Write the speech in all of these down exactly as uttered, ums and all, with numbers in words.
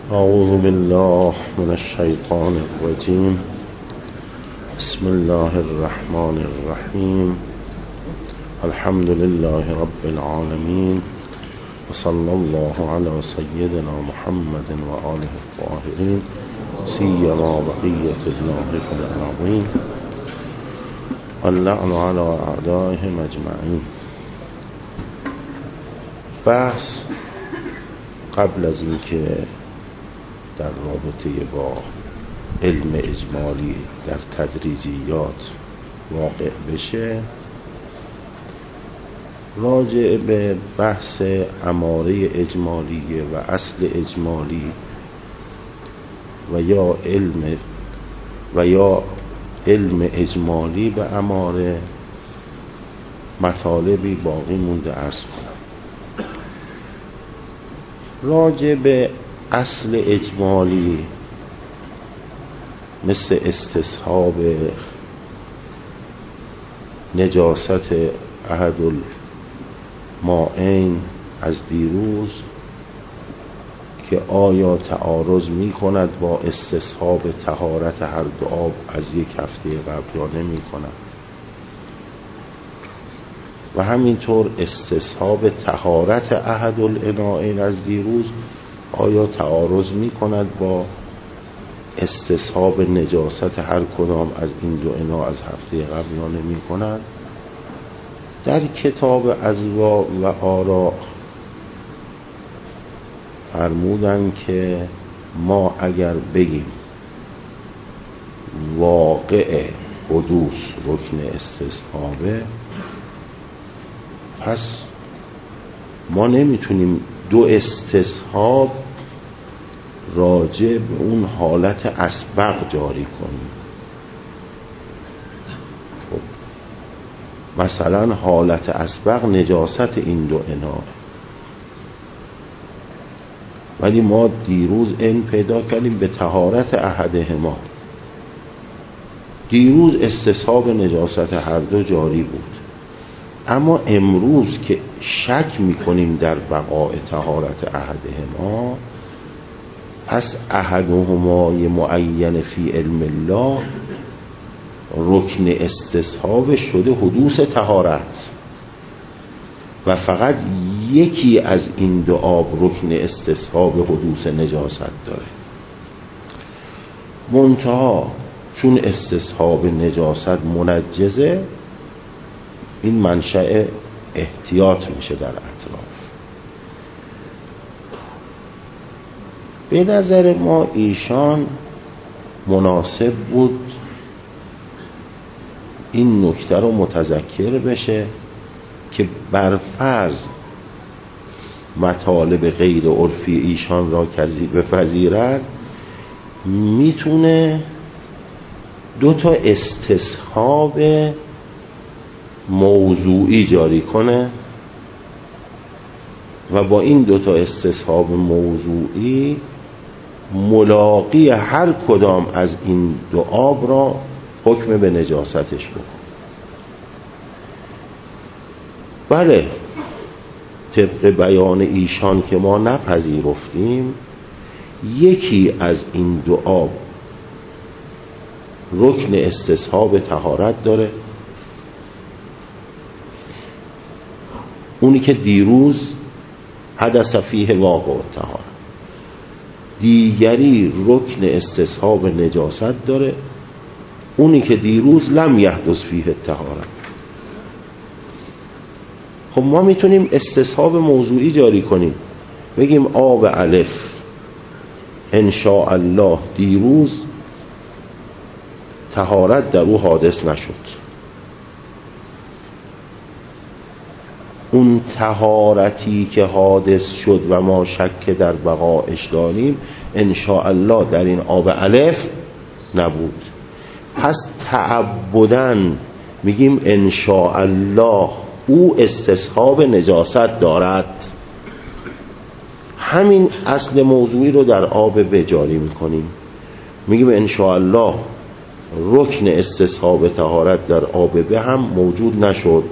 اعوذ بالله من الشیطان الرجیم. بسم الله الرحمن الرحیم. الحمد لله رب العالمین و صلی الله علی سیدنا محمد و آله الطاهرین سیما بقیة الله فی الارضین واللعن علی اعدائهم اجمعین. بحث قبل از اینکه در رابطه با علم اجمالی در تدریجیات واقع بشه، راجع به بحث اماره اجمالی و اصل اجمالی و یا علم و یا علم اجمالی به اماره مطالبی باقی مونده عرض کنم. راجع به اصل اجمالی مثل استصحاب نجاست احد المائین از دیروز که آیا تعارض می کند با استصحاب طهارت هر دو آب از یک هفته قبل یا نمی کند، و همینطور استصحاب طهارت احد الانائین از دیروز آیا تعارض می کند با استصحاب نجاست هر کدام از این دو انا از هفته قبل یا نمی کند. در کتاب اضواء و آراء فرمودن که ما اگر بگیم واقع حدوث رکن استصحابه، پس ما نمیتونیم دو استصحاب راجع به اون حالت اسبق جاری کنیم. خب مثلا حالت اسبق نجاست این دو انا، ولی ما دیروز این پیدا کردیم به طهارت احدهما. دیروز استصحاب نجاست هر دو جاری بود، اما امروز که شک میکنیم در بقاء طهارت احدهما، پس احدهما معین فی علم الله رکن استصحاب شده حدوث طهارت و فقط یکی از این دو آب رکن استصحاب حدوث نجاست داره. منتها چون استصحاب نجاست منجزه، این منشأ احتیاط میشه در اطراف. به نظر ما ایشان مناسب بود این نکته رو متذکر بشه که بر فرض مطالب غیر عرفی ایشان را بپذیرد، میتونه دو تا استصحاب موضوعی جاری کنه و با این دو تا استصحاب موضوعی ملاقی هر کدام از این دو آب را حکم به نجاستش بکن. بله، طبق بیان ایشان که ما نپذیرفتیم، یکی از این دو آب رکن استصحاب طهارت داره، اونی که دیروز حدث فیه واقع الطهارت. دیگری رکن استصحاب نجاست داره، اونی که دیروز لم یحدث فیه الطهارت. خب ما میتونیم استصحاب موضوعی جاری کنیم، بگیم آب الف ان شاء الله دیروز طهارت در او حادث نشد، اون طهارتی که حادث شد و ما شک در بقایش داریم ان شاء الله در این آب الف نبود. پس تعبداً میگیم ان شاء الله او استصحاب نجاست دارد. همین اصل موضوعی رو در آب بجاری میکنیم، میگیم ان شاء الله رکن استصحاب طهارت در آب به هم موجود نشد،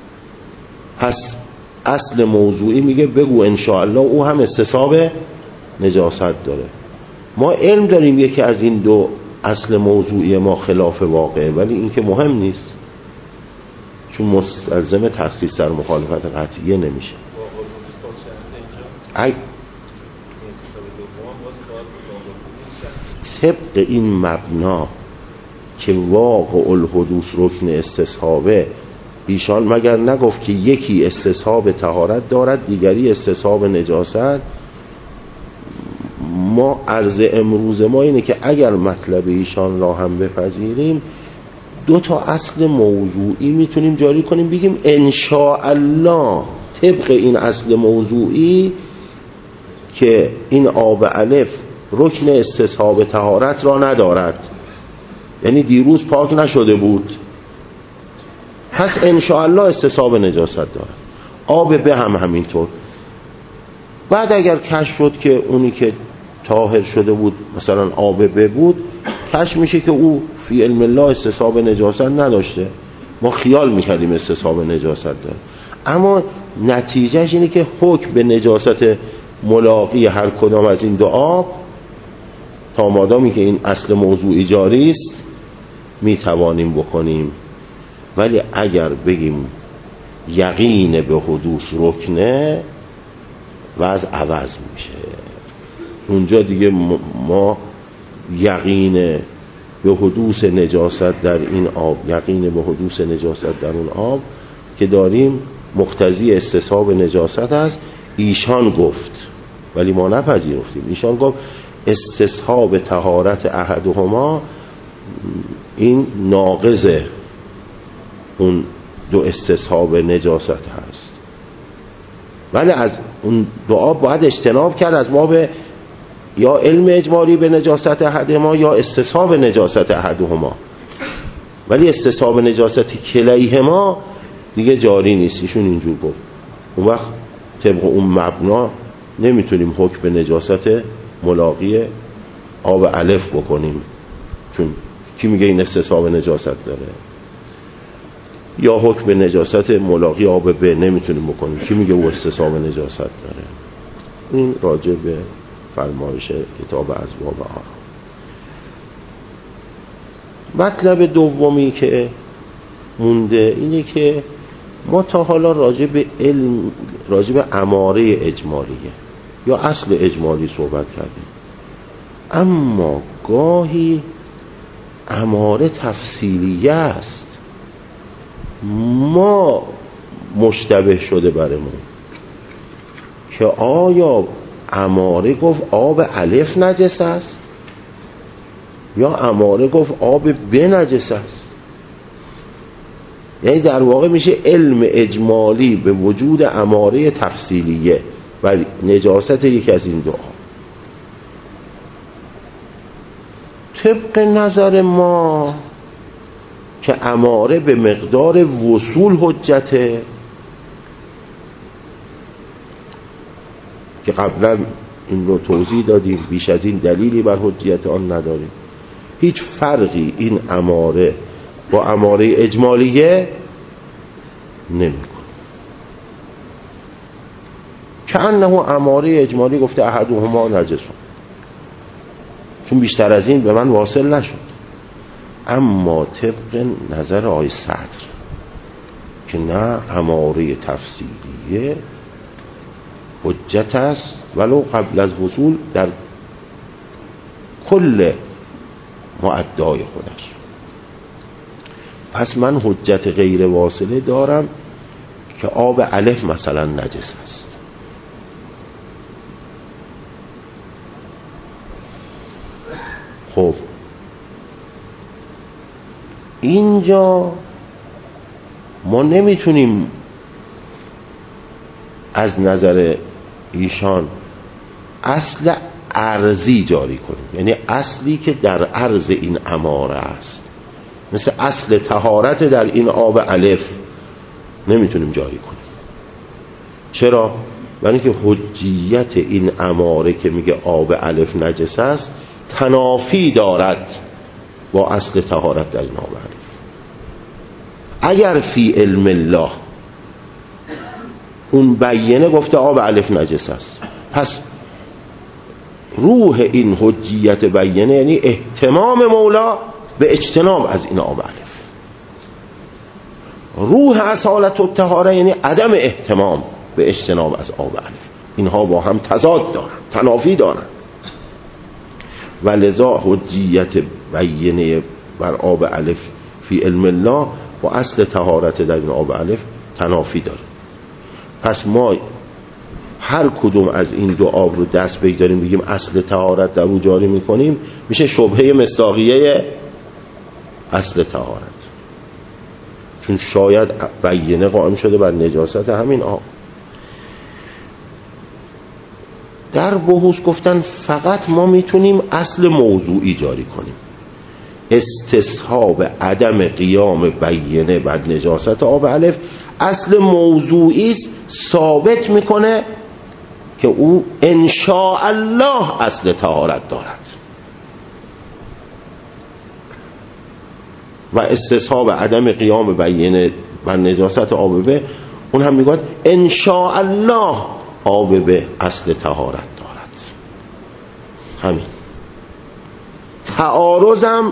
پس اصل موضوعی میگه بگو ان شاء الله او هم استصحاب نجاست داره. ما علم داریم یکی از این دو اصل موضوعی ما خلاف واقعه، ولی این که مهم نیست، چون مستلزم ترخیص در مخالفت قطعیه نمیشه. ای طبق این مبنا که واقع الحدوث رکن استصحابه، ایشان مگر نگفت که یکی استصحاب طهارت دارد دیگری استصحاب نجاست؟ ما عرض امروز ما اینه که اگر مطلب ایشان را هم بپذیریم، دو تا اصل موضوعی میتونیم جاری کنیم، بگیم ان شاء الله طبق این اصل موضوعی که این آب الف رکن استصحاب طهارت را ندارد، یعنی دیروز پاک نشده بود، پس ان شاء الله استصحاب نجاست دارد. آب به هم همینطور. بعد اگر کشف شد که اونی که طاهر شده بود مثلا آب به بود، کشف میشه که او فی علم الله استصحاب نجاست نداشته، ما خیال میکردیم استصحاب نجاست داره، اما نتیجهش اینه که حکم به نجاست ملاقی هر کدام از این دو آب تا مادامی که این اصل موضوعی جاری است میتوانیم بکنیم. ولی اگر بگیم یقین به حدوث رکنه و از عوض میشه، اونجا دیگه ما یقین به حدوث نجاست در این آب، یقین به حدوث نجاست در اون آب که داریم مقتضی استصحاب نجاست است. ایشان گفت ولی ما نپذیرفتیم، ایشان گفت استصحاب طهارت احدهما این ناقض اون دو استصحاب نجاست هست، ولی از اون دو آب باید اجتناب کرد، از ما به یا علم اجمالی به نجاست احدهما یا استصحاب نجاست احدهما، ولی استصحاب نجاست کلیهما دیگه جاری نیست. ایشون اینجور گفت. اون وقت طبق اون مبنا نمیتونیم حکم به نجاست ملاقی آب الف بکنیم، چون کی میگه این استصحاب نجاست داره؟ یا حکم به نجاست ملاقی آب به نمیتونیم بکنیم، کی میگه او استصحاب نجاست داره؟ این راجع به فرمایش کتاب ازواب آرام. مطلب دومی که مونده اینه که ما تا حالا راجع به علم، راجع به اماره اجمالیه یا اصل اجمالی صحبت کردیم، اما گاهی اماره تفصیلیه است، ما مشتبه شده برمون که آیا اماره گفت آب الف نجس است یا اماره گفت آب به نجس است. یعنی در واقع میشه علم اجمالی به وجود اماره تفصیلیه و نجاست یک از این دو آب. طبق نظر ما که اماره به مقدار وصول حجته، که قبلا این رو توضیح دادیم، بیش از این دلیلی بر حجیت آن نداریم، هیچ فرقی این اماره با اماره اجمالیه نمی‌کنه. که انه اماره اجمالی گفته احدهما نجسون، چون بیشتر از این به من واصل نشد. اما طبق نظر آقای صدر که نه، اماره تفصیلیه حجت است ولو قبل از وصول در کل معدای خودش. پس من حجت غیر واصله دارم که آب الف مثلا نجس است. خب اینجا ما نمیتونیم از نظر ایشان اصل ارضی جاری کنیم، یعنی اصلی که در عرض این اماره است، مثل اصل طهارت در این آب الف نمیتونیم جاری کنیم. چرا؟ برای اینکه حجیت این اماره که میگه آب الف نجس است تنافی دارد با اصل طهارت در این آب الف. اگر فی علم الله اون بیینه گفته آب الف نجس است، پس روح این حجیت بیینه یعنی اهتمام مولا به اجتناب از این آب الف. روح اصالت الطهاره یعنی عدم اهتمام به اجتناب از آب الف. اینها با هم تضاد دارن، تنافی دارن و لذا حجیت بیینه بر آب الف فی علم الله با اصل طهارت در این آب الف تنافی داره. پس ما هر کدوم از این دو آب رو دست بگذاریم بگیم اصل طهارت در او جاری میکنیم، میشه شبهه مصداقیه اصل طهارت، چون شاید بیینه قائم شده بر نجاست همین آب. در بحوث گفتن فقط ما میتونیم اصل موضوعی جاری کنیم، استصحاب عدم قیام بیینه بر نجاست آب الف اصل موضوعی ثابت میکنه که او انشاء الله اصل طهارت دارد و استصحاب عدم قیام بیینه بر نجاست آب به اون هم میگوید انشاء الله آب به اصل طهارت دارد. همین تعارضم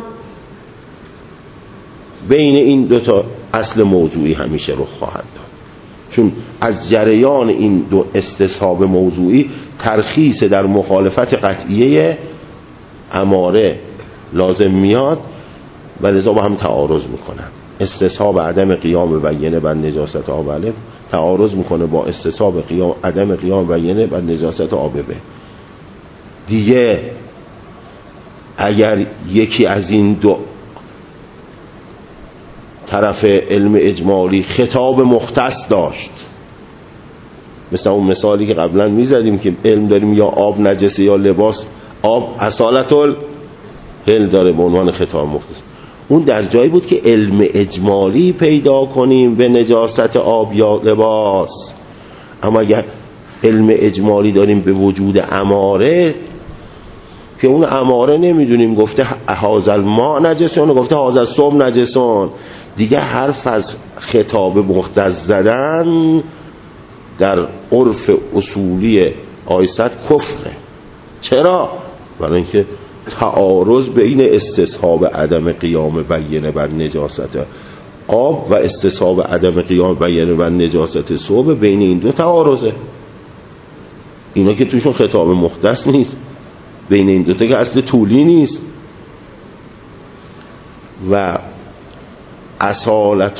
بین این دو تا اصل موضوعی همیشه رخ خواهد داد، چون از جریان این دو استصحاب موضوعی ترخیص در مخالفت قطعیه اماره لازم میاد و لذا با هم تعارض میکنن. استصحاب عدم قیام بیینه بر نجاست آب الف تعارض میکنه با استصحاب قیام عدم قیام بیینه بر نجاست آب به. دیگه اگر یکی از این دو طرف علم اجمالی خطاب مختص داشت، مثل اون مثالی که قبلا میزدیم که علم داریم یا آب نجسه یا لباس، آب اصالت الهل داره به عنوان خطاب مختص، اون در جایی بود که علم اجمالی پیدا کنیم به نجاست آب یا لباس. اما اگر علم اجمالی داریم به وجود اماره که اون اماره نمیدونیم گفته هذا الماء نجسون گفته هذا الصوم نجسون، دیگه حرف از خطاب مختص زدن در عرف اصولی آیست کفره. چرا؟ برای اینکه تعارض بین استصحاب عدم قیام بیینه بر نجاست آب و استصحاب عدم قیام بیینه بر نجاست صوب، بین این دو تعارضه. اینا که توشون خطاب مختص نیست، بین این دوتا که اصل طولی نیست. و اصالت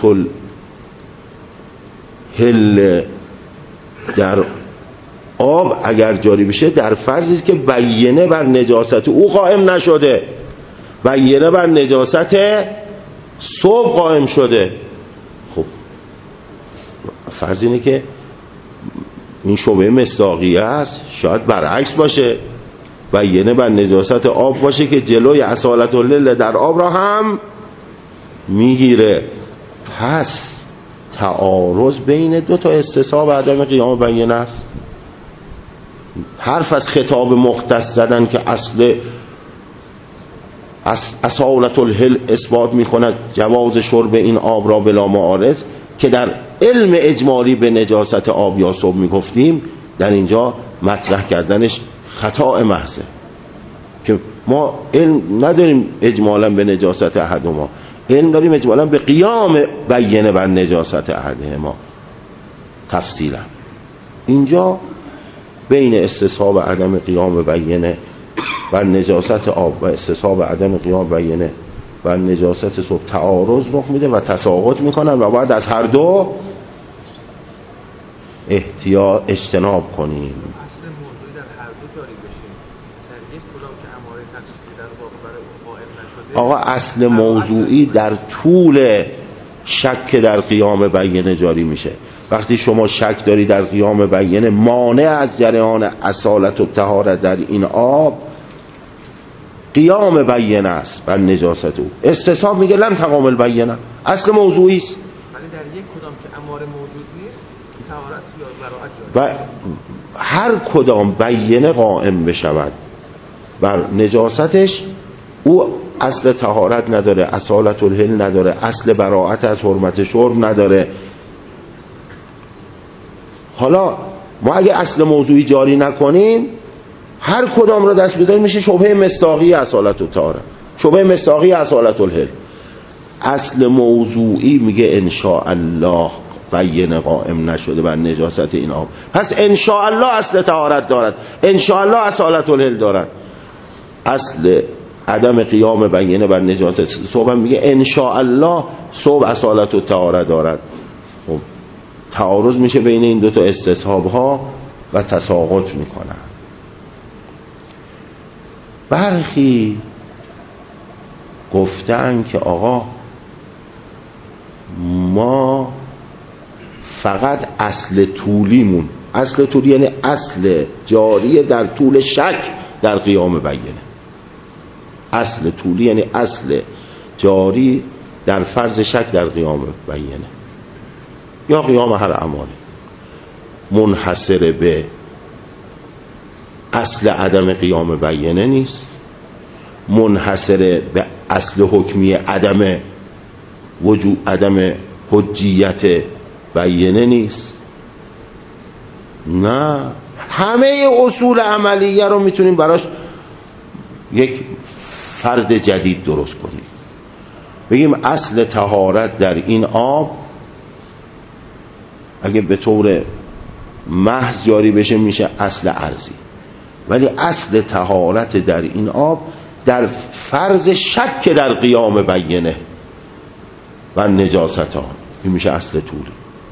الهل در آب اگر جاری بشه در فرضی است که بیینه بر نجاست او قائم نشده، بیینه بر نجاست صوب قائم شده. خب فرض اینه که این شبهه مصداقیه است، شاید برعکس باشه، بیینه بر نجاست آب باشه که جلوی اصالت الهل در آب را هم میگیره. پس تعارض بین دو تا استصحاب عدم قیام بیینه است. حرف از خطاب مختص زدن که اصل اصالت الهل اثبات میکند جواز شرب این آب را بلا معارض، که در علم اجمالی به نجاست آب یا صوب میگفتیم، در اینجا مطرح کردنش خطا محضه که ما علم نداریم اجمالا به نجاست احدهما، علم داریم اجمالا به قیام بیینه بر نجاست احدهما تفصیلا. اینجا بین استصحاب عدم قیام بیینه بر نجاست آب و استصحاب عدم قیام بیینه بر نجاست صوب تعارض رخ میده و تساقط میکنن و باید از هر دو احتیاط اجتناب کنیم. آقا اصل موضوعی در طول شک در قیام بیینه جاری میشه. وقتی شما شک داری در قیام بیینه مانع از جریان اصالت و طهارت در این آب قیام بیینه است بر نجاست او، استصحاب میگه لم تقام البینه، اصل موضوعی است. ولی در یک کدام که اماره موجود نیست طهارت یا براءت جاری، و هر کدام بیینه قائم بشود بر نجاستش او اصل طهارت نداره، اصالت الهل نداره، اصل براءت از حرمت شرب نداره. حالا ما اگه اصل موضوعی جاری نکنیم هر کدام رو دست بذارید میشه شبهه مصداقی اصالت و طهارت، شبهه مصداقی اصالت الحل. اصل موضوعی میگه ان شاء الله بینه قائم نشده بر نجاست این آب، پس ان شاء الله اصل طهارت دارد، ان شاء الله اصالت الحل دارد. اصل عدم قیام بینه بر نجاست صبح میگه ان شاء الله صبح اصالت و طهارت دارد. خب تعارض میشه بین این دو تا استصحاب ها و تساقط میکنن. برخی گفتن که آقا ما فقط اصل طولیمون، اصل طولی یعنی اصل جاری در طول شک در قیام بینه، اصل طولی یعنی اصل جاری در فرض شک در قیام بینه یا قیام هر عمالی، منحصر به اصل عدم قیام بینه نیست، منحصر به اصل حکمی عدم وجود عدم حجیت بینه نیست. نه، همه اصول عملیه رو میتونیم براش یک فرد جدید درست کنیم. بگیم اصل طهارت در این آب اگه به طور محض جاری بشه میشه اصل ارضی، ولی اصل طهارت در این آب در فرض شک در قیام بینه و نجاست آن، این میشه اصل طولی.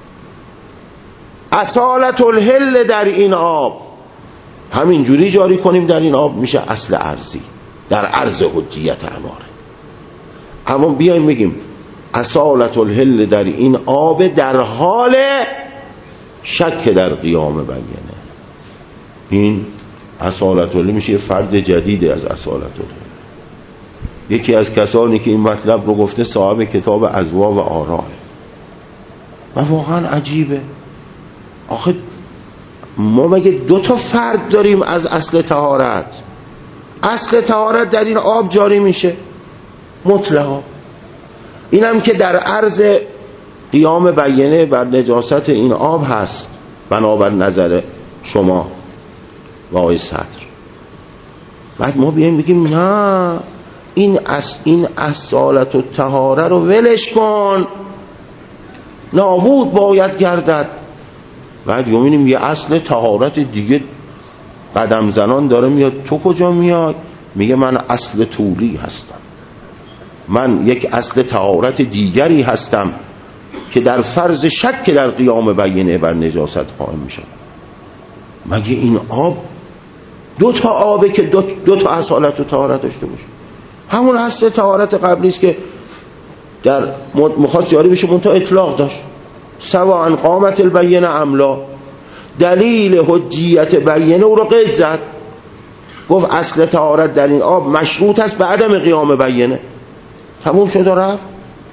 اصالت الحل در این آب همین جوری جاری کنیم در این آب میشه اصل ارضی در عرض حجیت اماره. اما بیایم بگیم اصالت الحل در این آب در حال شک در قیام بینه، این اصالت الحل میشه فرد جدید از اصالت الحل. یکی از کسانی که این مطلب رو گفته صاحب کتاب ازوا و آراه و واقعا عجیبه. آخه ما مگه دو تا فرد داریم از اصل طهارت؟ اصل طهارت در این آب جاری میشه مطلقا، اینم که در عرض قیام بینه بر نجاست این آب هست بنابر نظر شما و آقای صدر. بعد ما بیایم بگیم نه این از این اصالت و طهاره رو ولش کن، نابود باید گردد. بعد میبینیم یه اصل طهارت دیگه قدم زنان داره میاد. تو کجا میاد؟ میگه من اصل طولی هستم، من یک اصل طهارت دیگری هستم که در فرض شک در قیام بینه بر نجاست قائم میشه. مگه این آب دو تا آبه که دو, دو تا اصالت و طهارت داشته باشه؟ همون اصل طهارت قبلی است که در مخاص جاری بشه منتها اطلاق داشت، سواء قامت البینه املا، دلیل حجیت بینه او رو قید زد، گفت اصل طهارت در این آب مشروط است به عدم قیام بینه، تموم شد و رفت.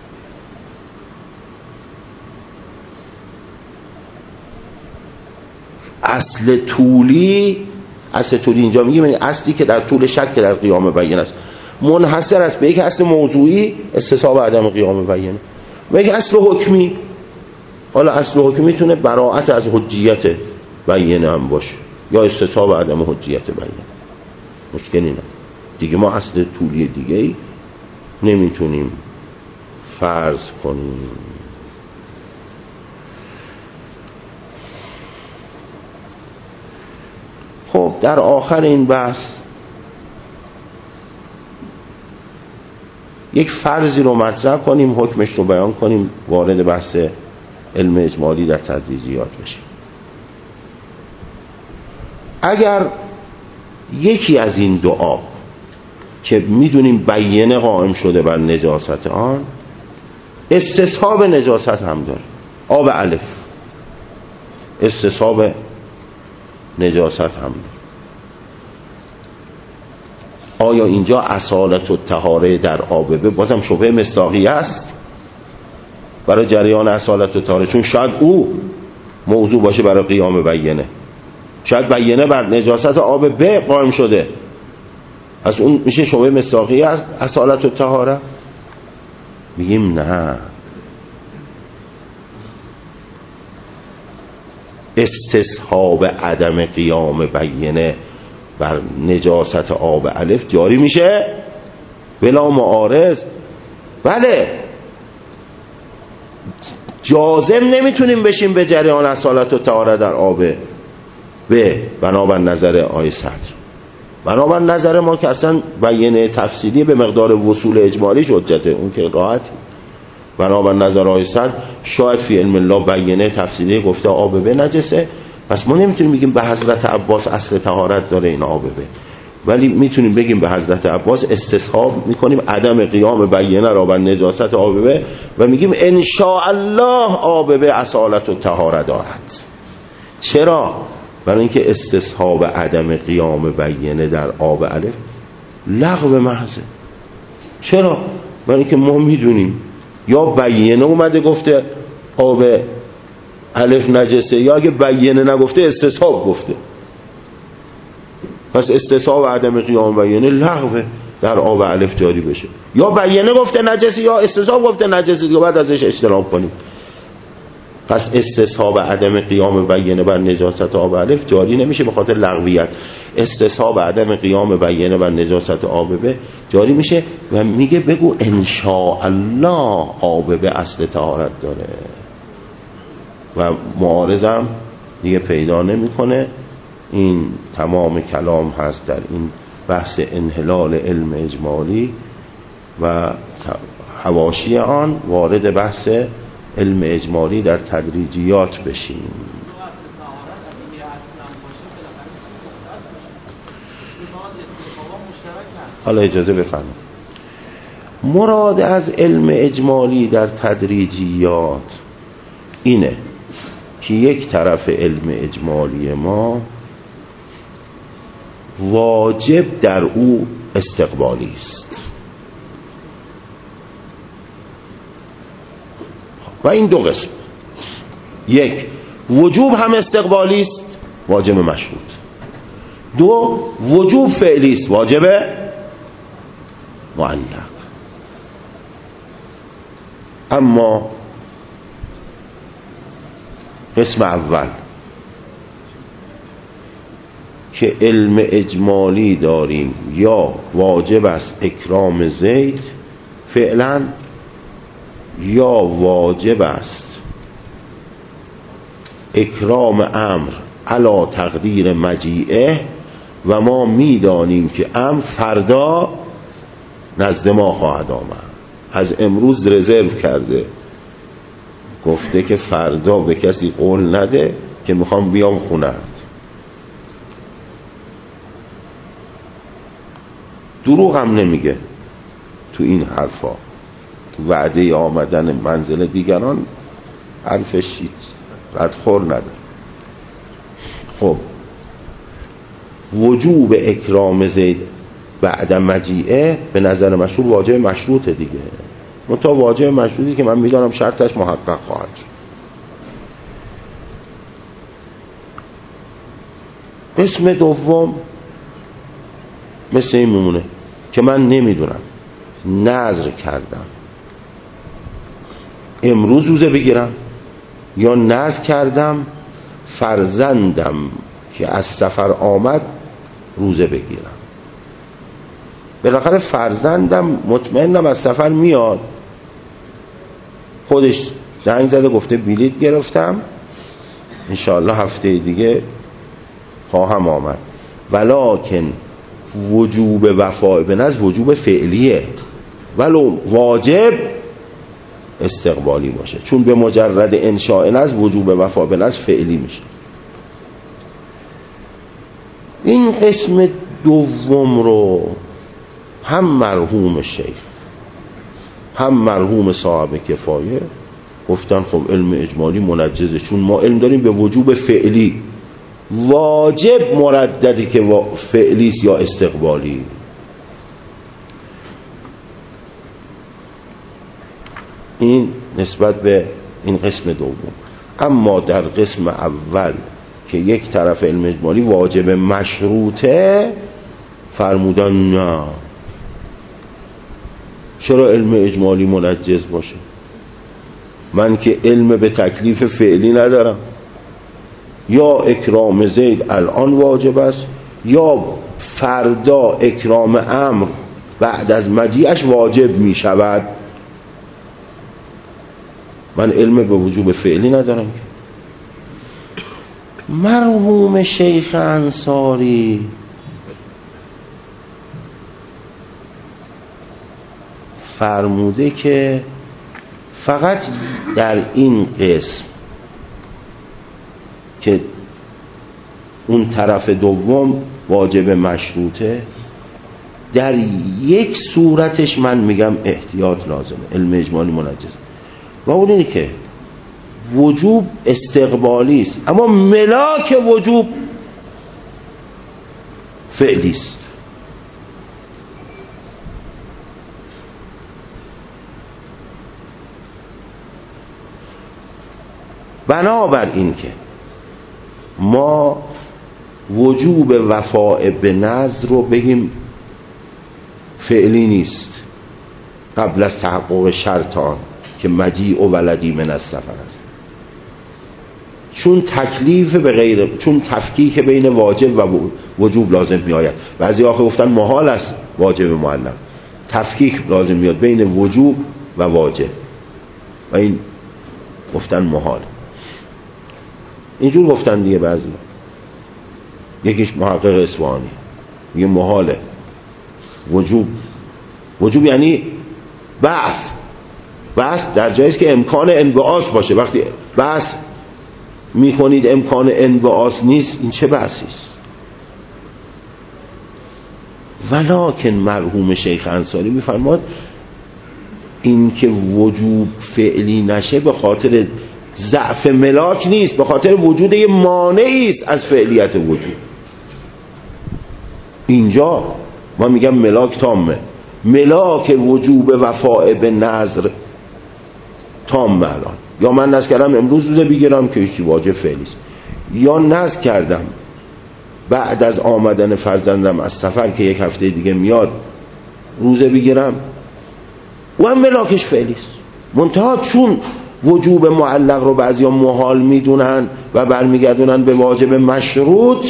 اصل طولی، اصل طولی اینجا میگیم یعنی اصلی که در طول شک در قیام بینه است، منحصر است به یک اصل موضوعی استصحاب عدم قیام بینه و یک اصل حکمی. حالا اصل حکمی میتونه براءت از حجیت بینه هم باشه یا استصحاب عدم حجیت بینه، مشکلی نه دیگه. ما اصل طولی دیگه ای نمیتونیم فرض کنیم. خب در آخر این بحث یک فرضی رو مطرح کنیم، حکمش رو بیان کنیم، وارد بحث علم اجمالی در تدریجیات بشیم. اگر یکی از این دو آب که میدونیم بینه قائم شده بر نجاست آن، استصحاب نجاست هم داره، آب الف استصحاب نجاست هم داره، آیا اینجا اصالت و طهاره در آب ب بازم شبهه مصداقی است برای جریان اصالت و طهاره؟ چون شاید او موضوع باشه برای قیام بینه، شاید بینه بر نجاست آب ب قائم شده، از اون میشه شبهه مصداقی است اصالت و طهاره. میگیم نه، استصحاب عدم قیام بینه بر نجاست آب الف جاری میشه بلا معارض. بله جازم نمیتونیم بشیم به جریان اصالت و طهارت در آب به بنابر نظر آیه صدر. بنابر نظر ما که اصلا بیانیه تفصیلی به مقدار وصول اجمالی حجته، اون که راحت. بنابر نظر آیه صدر شاید فی علم الله بیانیه تفصیلی گفته آب به نجسه، پس ما نمیتونیم بگیم به حضرت عباس اصل طهارت داره این آب به، ولی میتونیم بگیم به حضرت عباس استصحاب میکنیم عدم قیام بیانیه را بر نجاست آب به و میگیم ان شاء الله آب به اصالت و طهارت دارد. چرا؟ برای اینکه استصحاب عدم قیام بیانیه در آب الف لغو محضه. چرا؟ برای اینکه ما میدونیم یا بیانیه اومده گفته آب الف نجسه، یا اگه بیانیه نگفته استصحاب گفته، پس استصحاب عدم قیام بیانیه لغوه در آب الف جاری بشه. یا بیانیه گفته نجسه یا استصحاب گفته نجسه، دیگه بعد ازش اجتناب کنیم. پس استصحاب عدم قیام بیانیه بر نجاست آب الف جاری نمیشه به خاطر لغویت. استصحاب عدم قیام بیانیه بر نجاست آب به جاری میشه و میگه بگو ان شاء الله آب به اصل طهارت داره و معارضم دیگه پیدا نمیکنه. این تمام کلام هست در این بحث انحلال علم اجمالی و حواشی آن. وارد بحث علم اجمالی در تدریجیات بشیم. حالا اجازه بفرمایید. مراد از علم اجمالی در تدریجیات اینه که یک طرف علم اجمالی ما واجب در او استقبالی است و این دو قسم، یک وجوب هم استقبالی است واجب مشروط، دو وجوب فعلی است واجب معلق. اما قسم اول که علم اجمالی داریم یا واجب است اکرام زید فعلا یا واجب است اکرام امر علی تقدیر مجیعه و ما میدانیم که امر فردا نزد ما خواهد آمد. از امروز رزرو کرده، گفته که فردا به کسی قول نده که میخوام بیام خونه‌ت. دروغ هم نمیگه تو این حرفا. تو وعده آمدن منزل دیگران حرفش هیچ ردخور نداره. خب وجوب اکرام زید بعد مجیعه به نظر مشهور واجب مشروطه دیگه. منتها واجب مشروطی که من میدانم شرطش محقق خواهد شد. قسم دوم مثل این میمونه که من نمیدونم نذر کردم امروز روزه بگیرم یا نذر کردم فرزندم که از سفر آمد روزه بگیرم. بالاخره فرزندم مطمئنم از سفر میاد، خودش زنگ زده گفته بلیط گرفتم انشاءالله هفته دیگه خواهم آمد، ولکن وجوب وفای به نذر وجوب فعلیه ولو واجب استقبالی باشه، چون به مجرد انشاء نذر وجوب وفا به نذر فعلی میشه. این قسم دوم رو هم مرحوم شیخ هم مرحوم صاحب کفایه گفتن خب علم اجمالی منجزه، چون ما علم داریم به وجوب فعلی. واجب مرددی که فعلیست یا استقبالی. این نسبت به این قسم دوم. اما در قسم اول که یک طرف علم اجمالی واجب مشروطه فرمودن نه، چرا علم اجمالی منجز باشه؟ من که علم به تکلیف فعلی ندارم، یا اکرام زید الان واجب است یا فردا اکرام امر بعد از مجیئش واجب می شود. من علم به وجوب فعلی ندارم. مرحوم شیخ انصاری فرموده که فقط در این قسم که اون طرف دوم واجب مشروطه، در یک صورتش من میگم احتیاط لازمه، علم اجمالی منجز، و اون اینه که وجوب استقبالی است اما ملاک وجوب فعلی است. بنابر این که ما وجوب وفاء به نذر رو بگیم فعلی نیست قبل از تحقق شرط آن که مجیء و ولدی من السفر است، چون تکلیف به غیر، چون تفکیک بین واجب و وجوب لازم می آید. بعضی آخه گفتن محال است واجب معلق، تفکیک لازم میاد بین وجوب و واجب و این گفتن محال. اینجور گفتن دیگه بعضی. یکیش محقق اصفهانی میگه محاله وجوب. وجوب یعنی بعث، بعث در جاییست که امکان انبعاث باشه. وقتی بعث میکنید امکان انبعاث نیست، این چه بعثی است؟ ولکن مرحوم شیخ انصاری میفرماد این که وجوب فعلی نشه به خاطر ضعف ملاک نیست، به خاطر وجود یه مانعی است از فعلیت وجود. اینجا ما میگم ملاک تامه، ملاک وجوب وفاء به نذر تام الان. یا من نذر کردم امروز روزه بگیرم که هیچی واجب فعلی است، یا نذر کردم بعد از آمدن فرزندم از سفر که یک هفته دیگه میاد روزه بگیرم و هم ملاکش فعلی است. منتها چون وجوب معلق رو بعضیا محال میدونن و برمیگردونن به واجب مشروط،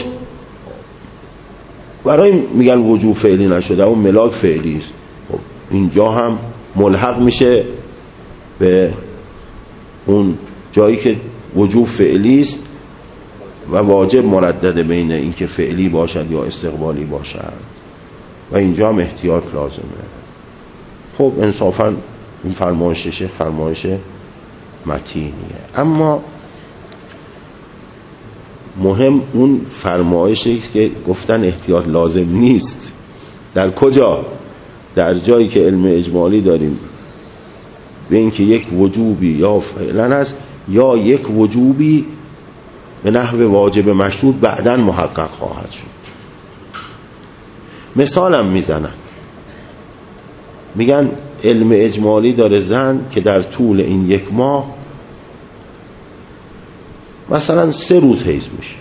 برای میگن وجوب فعلی نشده اون ملاک فعلی است. خب اینجا هم ملحق میشه به اون جایی که وجوب فعلی است و واجب مردد بین این که فعلی باشد یا استقبالی باشد و اینجا هم احتیاط لازمه. خب انصافا این فرمایشش فرمایش متینیه، اما مهم اون فرمایشی است که گفتن احتیاط لازم نیست. در کجا؟ در جایی که علم اجمالی داریم به این که یک وجوبی یا فعلا است یا یک وجوبی به نحو واجب مشروط بعداً محقق خواهد شد. مثالم میزنن، میگن علم اجمالی داره زن که در طول این یک ماه مثلا سه روز حیض میشه،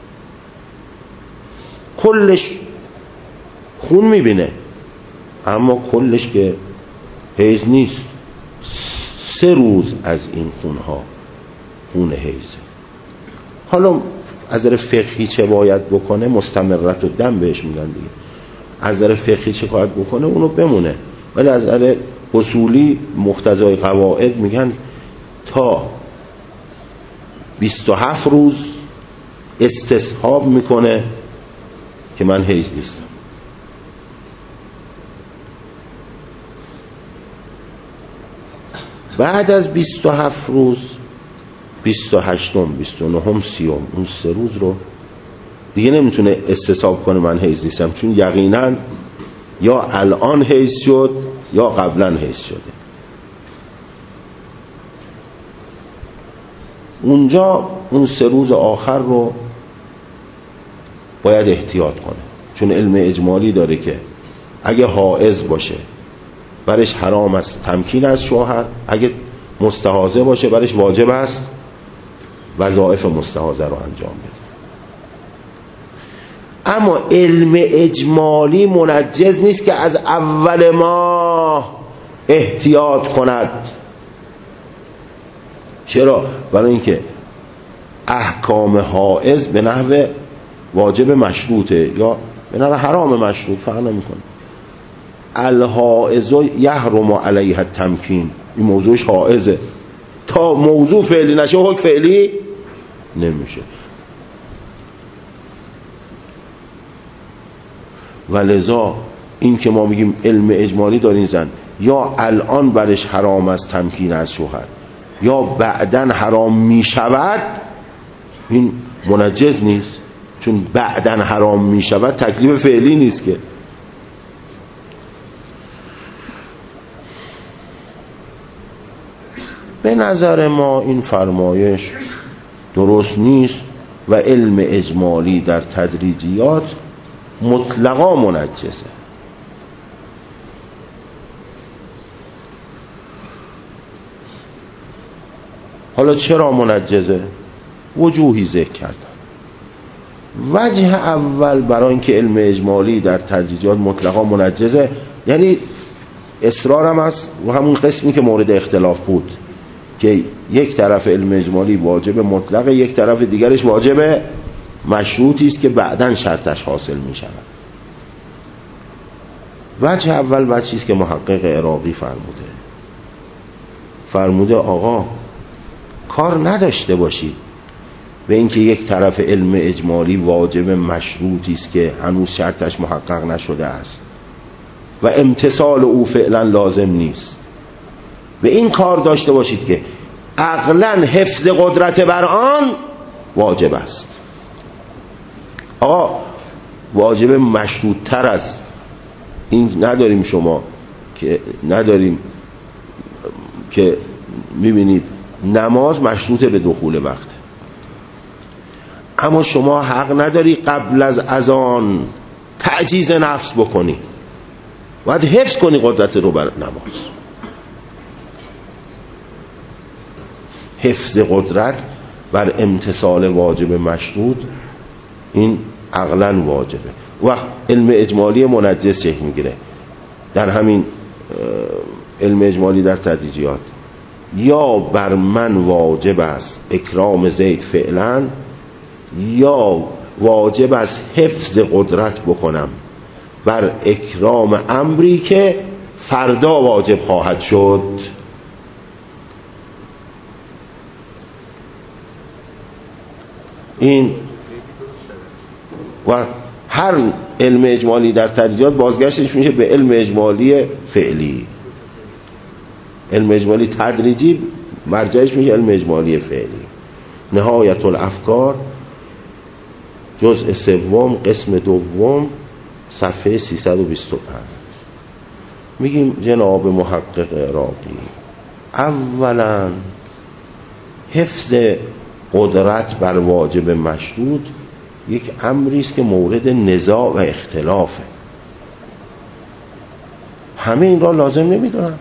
کلش خون میبینه اما کلش که حیض نیست، سه روز از این خونها خون حیضه. حالا از نظر فقهی چه باید بکنه؟ مستمرت و دم بهش میگن دیگه. از نظر فقهی چه باید بکنه اونو بمونه، ولی از نظر اصولی مقتضای قواعد میگن تا بیست و هفت روز استصحاب میکنه که من حیض نیستم. بعد از بیست و هفت روز، بیست و هشتم، بیست و نهم، سی اون سه روز رو دیگه نمیتونه استصحاب کنه من حیض نیستم، چون یقینا یا الان حیض شد یا قبلا حیض شده. اونجا اون سه روز آخر رو باید احتیاط کنه، چون علم اجمالی داره که اگه حائض باشه برش حرام است تمکین از شوهر، اگه مستحاضه باشه برش واجب است وظایف مستحاضه رو انجام بده. اما علم اجمالی منجز نیست که از اول ماه احتیاط کند. چرا؟ برای اینکه احکام حائض به نحو واجب مشروطه یا به نظر حرام مشروط فرق نمیکنه. الحائض یحرم علیها التمکین، این موضوعش حائضه، تا موضوع فعلی نشه حکم فعلی نمیشه. و لذا این که ما میگیم علم اجمالی دارین زن یا الان برش حرام است تمکین از شوهر یا بعدن حرام میشود، این منجز نیست، چون بعدن حرام میشود تکلیف فعلی نیست که. به نظر ما این فرمایش درست نیست و علم اجمالی در تدریجیات مطلقا منجزه. حالا چرا منجزه؟ وجوهی ذکر کردم. وجه اول برای اینکه علم اجمالی در تدریجات مطلقا منجزه، یعنی اصرارم است رو همون قسمی که مورد اختلاف بود که یک طرف علم اجمالی واجب مطلق، یک طرف دیگرش واجب مشروطی است که بعداً شرطش حاصل می شود. وجه اول وجهی است که محقق عراقی فرموده فرموده آقا کار نداشته باشید به اینکه یک طرف علم اجمالی واجب مشروطی است که هنوز شرطش محقق نشده است و امتثال او فعلا لازم نیست، به این کار داشته باشید که عقلا حفظ قدرت بر آن واجب است. آقا واجب مشروط تر است این نداریم، شما که نداریم که میبینید نماز مشروط به دخول وقت، اما شما حق نداری قبل از اذان تعجیز نفس بکنی، باید حفظ کنی قدرت رو بر نماز. حفظ قدرت بر امتثال واجب مشروط این عقلاً واجبه. وقت علم اجمالی منجز شکل میگیره در همین علم اجمالی در تدریجیات، یا بر من واجب است اکرام زید فعلا، یا واجب است حفظ قدرت بکنم بر اکرام امری که فردا واجب خواهد شد. این و هر علم اجمالی در تدریجات بازگشتش میشه به علم اجمالی فعلی. علم اجمالی تدریجی مرجعش میشه علم اجمالی فعلی. نهایت الافکار جزء سوم قسم دوم صفحه سیصد و بیست و پنج. میگیم جناب محقق عراقی اولا حفظ قدرت بر واجب مشروط یک امری است که مورد نزاع و اختلافه، همه این را لازم نمیدونن.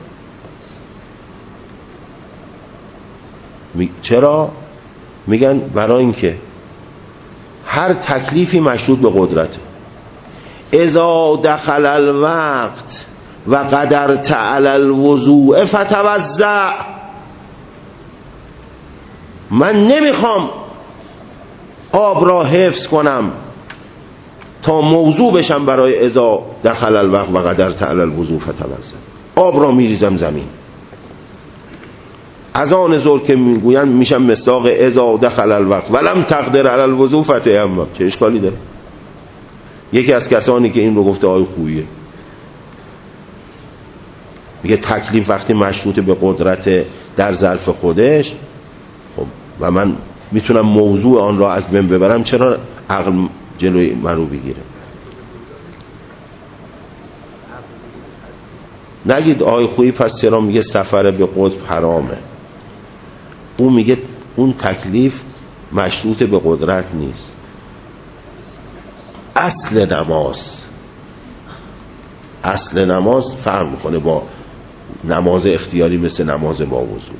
چرا؟ میگن برای اینکه هر تکلیفی مشروط به قدرته. اذا دخل الوقت و قدرت علی الوضوء فتوضأ، من نمیخوام آب را حفظ کنم تا موضوع بشم برای اذا دخل الوقت و قدرت علی الوضوء فتوضأ، آب را میریزم زمین. از آن ظهر که میگوین میشم مصداق اذا دخل الوقت ولم تقدر علی الوضوء فتیمم. چه اشکالی داره؟ یکی از کسانی که این رو گفته آقای خوییه، میگه تکلیف وقتی مشروط به قدرت در ظرف خودش، خب و من میتونم موضوع آن را از بین ببرم، چرا عقل جلوی من رو بگیره؟ نگید آقای خویی پس چرا میگه سفر به قطب حرامه؟ اون میگه اون تکلیف مشروط به قدرت نیست. اصل نماز اصل نماز فرق میکنه با نماز اختیاری مثل نماز با وضو.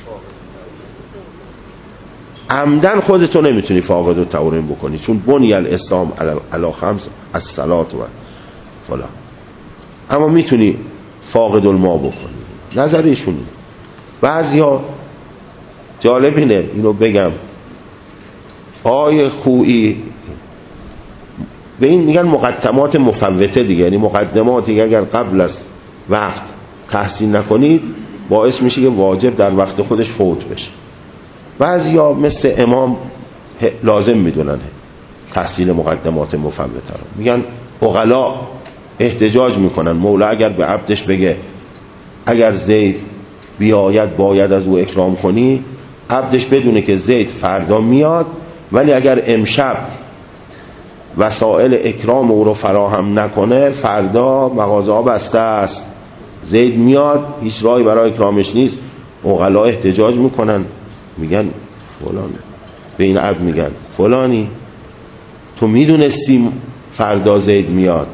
عمدن خودتو نمیتونی فاقد الطهورین بکنی، چون بنی الاسلام علی خمس الصلاة و فلان، اما میتونی فاقد الماء بکنی. نظریشونی. بعضیا جالب اینه اینو بگم، آقای خویی به این میگن مقدمات مفوته دیگه، یعنی مقدماتی که اگر قبل از وقت تحصیل نکنید باعث میشه که واجب در وقت خودش فوت بشه. بعضیا مثل امام لازم میدونن تحصیل مقدمات مفوته رو، میگن عقلا احتجاج میکنن مولا اگر به عبدش بگه اگر زید بیاید باید از او اکرام کنی، عبدش بدونه که زید فردا میاد، ولی اگر امشب وسایل اکرام او رو فراهم نکنه فردا مغازه ها بسته است، زید میاد هیچ راهی برای اکرامش نیست. عقلا احتجاج میکنن میگن فلان، به این عبد میگن فلانی تو میدونستی فردا زید میاد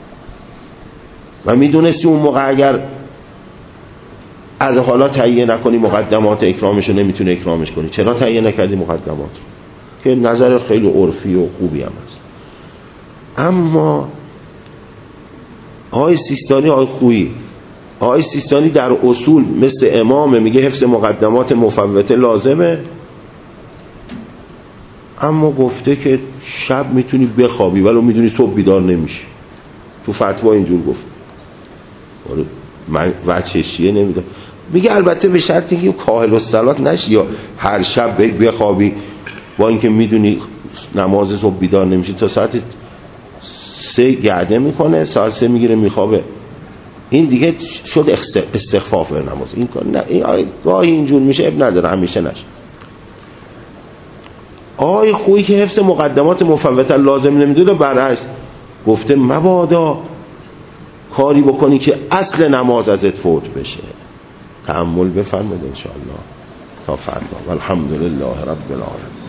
و میدونستی اون موقع اگر از حالا تهیه نکنی مقدمات اکرامش رو نمیتونه اکرامش کنی، چرا تهیه نکردی مقدمات؟ که نظر خیلی عرفی و خوبی هم هست. اما آقای سیستانی آقای خویی آقای سیستانی در اصول مثل امامه، میگه حفظ مقدمات مفوته لازمه، اما گفته که شب میتونی بخوابی ولی میدونی صبح بیدار نمیشی. تو فتوا اینجور گفت. من وجهش چیه نمیدونم. میگه البته به شرطی که کاهل الصلات نشی یا هر شب بخوابی با اینکه میدونی نماز صبح بیدار نمیشی، تا ساعت سه گرده میکنه ساعت سه میگیره میخوابه، این دیگه شد استخفاف نماز. این کار نه، این گاهی اینجور میشه اب نداره، همیشه نشه. آقای خویی که حفظ مقدمات مفوته لازم نمیدونه برعکس گفته مبادا کاری بکنی که اصل نماز ازت فوت بشه. تأمل بفرمایید ان شاء الله تا فردا. والحمدلله رب العالمین.